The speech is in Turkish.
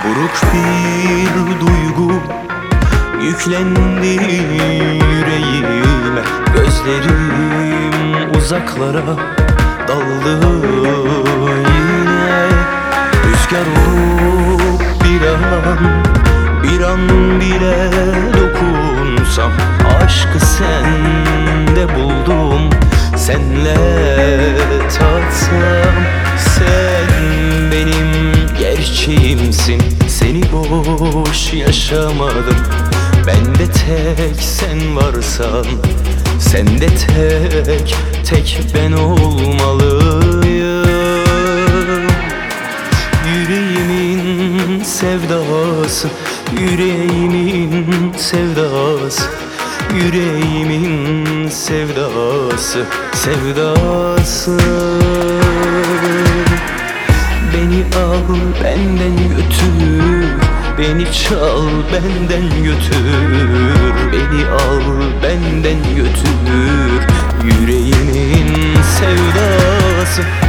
Buruk bir duygu yüklendi yüreğime. Gözlerim uzaklara daldı yine. Rüzgar olup bir an bile dokunsam, aşkı sende buldum, senle tatsam. Sen benim gerçeğimsin, seni boş yaşamadım. Bende tek sen varsan, sende tek ben olmalıyım. Yüreğimin sevdası, yüreğimin sevdası, yüreğimin sevdası, sevdası. Beni al benden götür, beni çal benden götür. Beni al benden götür, yüreğimin sevdası.